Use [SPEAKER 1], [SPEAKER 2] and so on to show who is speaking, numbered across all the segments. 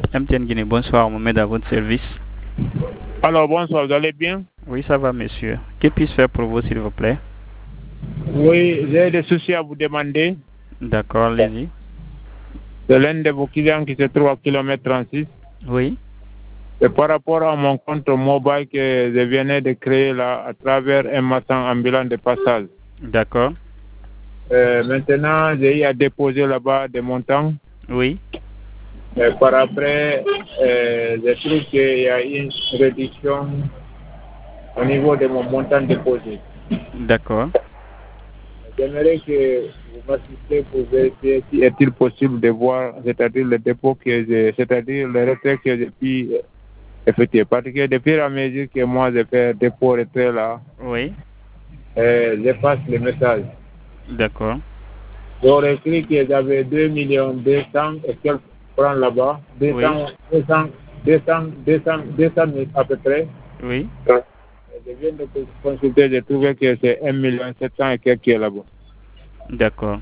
[SPEAKER 1] MTN Guinée, bonsoir, Mohamed à votre service.
[SPEAKER 2] Alors, bonsoir, vous allez bien?
[SPEAKER 1] Oui, ça va, monsieur. Que puis-je faire pour vous, s'il vous plaît?
[SPEAKER 2] Oui, j'ai des soucis à vous demander.
[SPEAKER 1] D'accord, allez-y.
[SPEAKER 2] C'est l'un de vos clients qui se trouve à kilomètre 36.
[SPEAKER 1] Oui.
[SPEAKER 2] Et par rapport à mon compte mobile que je venais de créer là, à travers un matin ambulant de passage.
[SPEAKER 1] D'accord.
[SPEAKER 2] Maintenant, j'ai eu à déposer là-bas des montants.
[SPEAKER 1] Oui.
[SPEAKER 2] Et par après, je trouve qu'il y a une réduction au niveau de mon montant déposé.
[SPEAKER 1] D'accord.
[SPEAKER 2] J'aimerais que vous m'assistiez pour vérifier si est-il possible de voir, c'est-à-dire le dépôt c'est-à-dire le retrait que j'ai pu effectuer. Parce que depuis la mesure que moi je fais dépôt retrait là,
[SPEAKER 1] Oui.
[SPEAKER 2] je passe le message.
[SPEAKER 1] D'accord.
[SPEAKER 2] J'aurais écrit que j'avais 2 200 et quelques francs là-bas, 200 000 à peu près.
[SPEAKER 1] Oui.
[SPEAKER 2] Je viens de consulter, j'ai trouvé que c'est 1 700 et quelques qui est là-bas.
[SPEAKER 1] D'accord.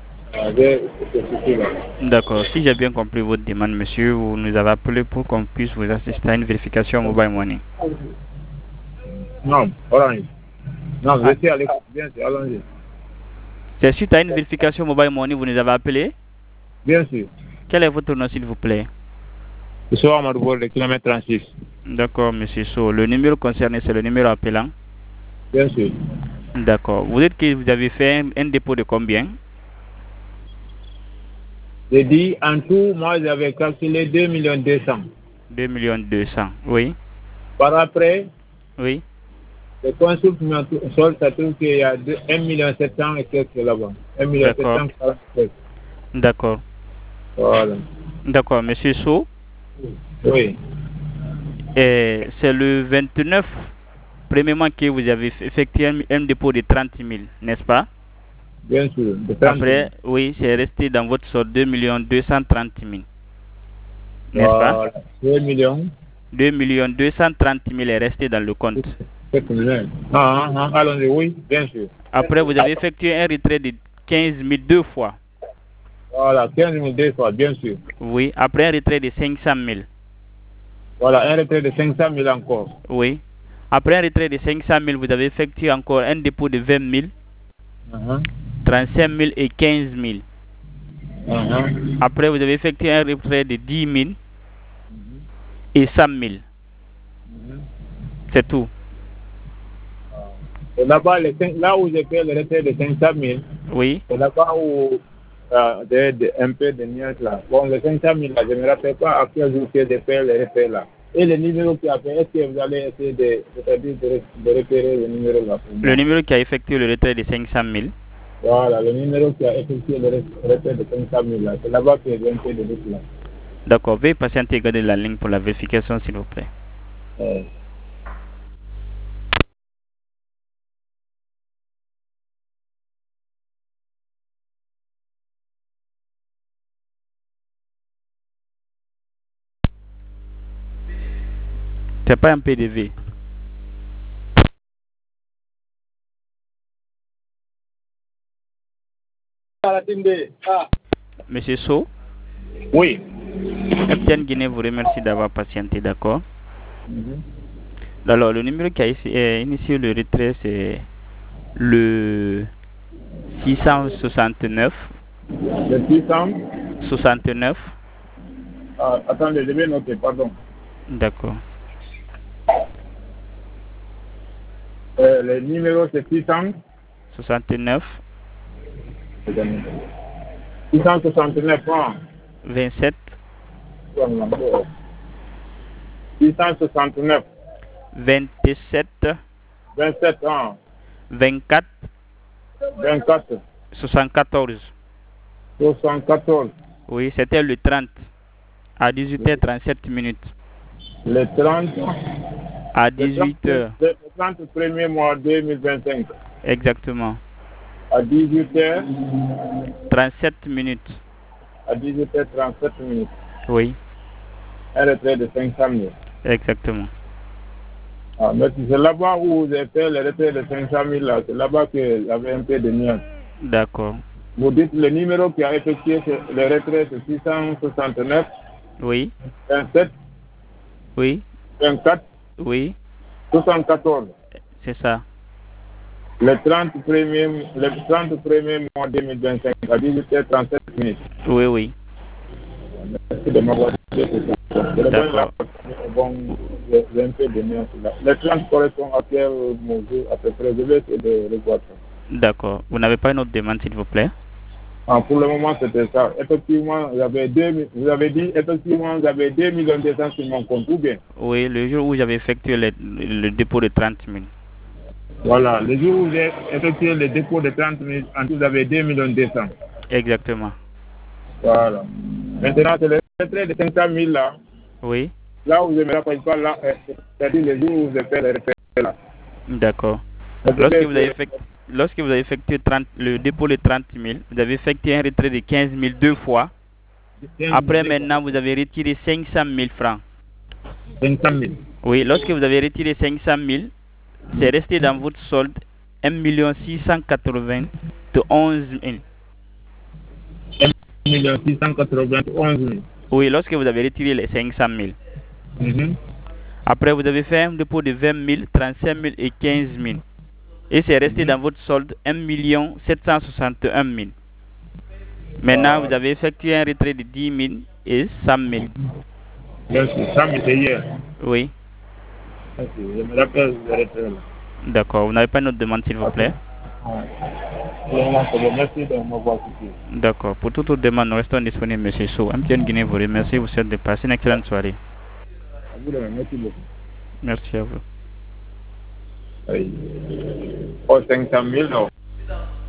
[SPEAKER 1] D'accord. Si j'ai bien compris votre demande, monsieur, vous nous avez appelé pour qu'on puisse vous assister à une vérification mobile money.
[SPEAKER 2] Non, orange. Non, je suis à l'écoute. Bien sûr, allons-y.
[SPEAKER 1] C'est suite à une vérification mobile money, vous nous avez appelé?
[SPEAKER 2] Bien sûr.
[SPEAKER 1] Quel est votre nom, s'il vous plaît?
[SPEAKER 2] Je suis à Amadou de kilomètre 36.
[SPEAKER 1] D'accord, monsieur So. Le numéro concerné, c'est le numéro appelant?
[SPEAKER 2] Bien sûr.
[SPEAKER 1] D'accord. Vous dites que vous avez fait un dépôt de combien?
[SPEAKER 2] J'ai dit, en tout, moi, j'avais calculé 2 200 000.
[SPEAKER 1] 2 200 000, oui.
[SPEAKER 2] Par après,
[SPEAKER 1] oui.
[SPEAKER 2] Le consulte sol, ça trouve qu'il y a 1 700 000 et quelques là-bas. 1 747.
[SPEAKER 1] D'accord.
[SPEAKER 2] Voilà.
[SPEAKER 1] D'accord, monsieur So.
[SPEAKER 2] Oui.
[SPEAKER 1] C'est le 29, premièrement, que vous avez effectué un dépôt de 30 000, n'est-ce pas?
[SPEAKER 2] Bien sûr.
[SPEAKER 1] Après, oui, c'est resté dans votre solde 2 230 000. N'est-ce pas?
[SPEAKER 2] 2 millions.
[SPEAKER 1] 2 230 000 est resté dans le compte.
[SPEAKER 2] Allons-y, oui, bien sûr.
[SPEAKER 1] Après, vous avez effectué un retrait de 15 000 deux fois.
[SPEAKER 2] Voilà, 15 000 deux fois, bien sûr.
[SPEAKER 1] Oui, après un retrait de 500 000.
[SPEAKER 2] Voilà, un retrait de 500 000 encore.
[SPEAKER 1] Oui. Après un retrait de 500 000, vous avez effectué encore un dépôt de 20 000, 35 000 et 15 000. Après, vous avez effectué un retrait de 10 000 et 100 000. C'est tout.
[SPEAKER 2] Et là-bas, là où j'ai fait le retrait de 500 000,
[SPEAKER 1] oui.
[SPEAKER 2] c'est là-bas où un peu de nuance là. Bon, les 500 000 là, je ne me rappelle pas à quel jour j'ai fait le retrait là. Et le numéro qui a fait, est-ce que vous allez essayer de repérer le numéro là pour moi?
[SPEAKER 1] Le numéro qui a effectué le retrait de 500 000.
[SPEAKER 2] Voilà, le numéro qui a effectué le retrait de 500 000 là. C'est là-bas que j'ai un peu de doute là.
[SPEAKER 1] D'accord, veuillez patienter et garder la ligne pour la vérification, s'il vous plaît. C'est pas un PDV. Monsieur So?
[SPEAKER 2] Oui.
[SPEAKER 1] MTN Guinée vous remercie d'avoir patienté, d'accord? Alors, le numéro qui a initié le retrait, c'est le 669.
[SPEAKER 2] Le
[SPEAKER 1] 669.
[SPEAKER 2] Attendez, je vais noter, pardon.
[SPEAKER 1] D'accord.
[SPEAKER 2] Le numéro c'est
[SPEAKER 1] 669.
[SPEAKER 2] 669 francs.
[SPEAKER 1] 27.
[SPEAKER 2] 669.
[SPEAKER 1] 27.
[SPEAKER 2] 27 ans.
[SPEAKER 1] 24.
[SPEAKER 2] 24.
[SPEAKER 1] 74.
[SPEAKER 2] 74.
[SPEAKER 1] Oui, c'était le 30 à 18h37 minutes.
[SPEAKER 2] Le 30
[SPEAKER 1] à 18h.
[SPEAKER 2] Le 30 1er mois 2025.
[SPEAKER 1] Exactement.
[SPEAKER 2] À 18h
[SPEAKER 1] 37 minutes.
[SPEAKER 2] À 18h37 minutes.
[SPEAKER 1] Oui.
[SPEAKER 2] Un retrait de 500 000.
[SPEAKER 1] Exactement.
[SPEAKER 2] Mais c'est là-bas où j'ai fait le retrait de 500 000 là. C'est là-bas que j'avais un peu de nuance.
[SPEAKER 1] D'accord.
[SPEAKER 2] Vous dites le numéro qui a effectué le retrait de 669.
[SPEAKER 1] Oui.
[SPEAKER 2] 27.
[SPEAKER 1] Oui.
[SPEAKER 2] 24.
[SPEAKER 1] Oui.
[SPEAKER 2] 74.
[SPEAKER 1] C'est ça.
[SPEAKER 2] Le 30 premier mois 2025 à 18h37 minutes.
[SPEAKER 1] Oui, oui.
[SPEAKER 2] Merci de m'avoir dit ça.
[SPEAKER 1] D'accord.
[SPEAKER 2] Bon, je vais un peu donner cela. Le 30 correspond à quel mesure à peu près? Je vais essayer de revoir ça.
[SPEAKER 1] D'accord. Vous n'avez pas une autre demande, s'il vous plaît?
[SPEAKER 2] Pour le moment, c'était ça. Effectivement, vous avez dit, effectivement, vous avez 2 millions de cents sur mon compte, ou bien?
[SPEAKER 1] Oui, le jour où j'avais effectué le dépôt de 30 000.
[SPEAKER 2] Voilà, le jour où vous avez effectué le dépôt de 30 000, en tout, vous avez 2 millions de cents.
[SPEAKER 1] Exactement.
[SPEAKER 2] Voilà. Maintenant, c'est le retrait de 500 000 là.
[SPEAKER 1] Oui.
[SPEAKER 2] Là où vous ne me rappelez pas, là, c'est-à-dire le jour où vous avez fait le retrait là.
[SPEAKER 1] D'accord. Lorsque vous avez effectué le dépôt de 30 000, vous avez effectué un retrait de 15 000 deux fois. Après, maintenant, vous avez retiré 500 000 francs.
[SPEAKER 2] 500 000.
[SPEAKER 1] Oui, lorsque vous avez retiré 500 000, c'est resté dans votre solde 1 691 000.
[SPEAKER 2] 1 691 000.
[SPEAKER 1] Oui, lorsque vous avez retiré les 500 000. Après, vous avez fait un dépôt de 20 000, 35 000 et 15 000. Et c'est resté dans votre solde 1 761 000. Maintenant, vous avez effectué un retrait de 10 000 et 100 000.
[SPEAKER 2] Merci. Ça, c'est hier.
[SPEAKER 1] Oui.
[SPEAKER 2] Merci. Je me rappelle le retrait là.
[SPEAKER 1] D'accord. Vous n'avez pas une autre demande, s'il vous plaît?
[SPEAKER 2] Merci de m'avoir écouté.
[SPEAKER 1] D'accord. Pour toute autre demande, nous restons disponibles, M. Sow. MTN Guinée vous remercie. Vous souhaite de passer une excellente soirée.
[SPEAKER 2] À vous de même. Merci beaucoup.
[SPEAKER 1] Merci à vous.
[SPEAKER 2] Oui. 500 000, non.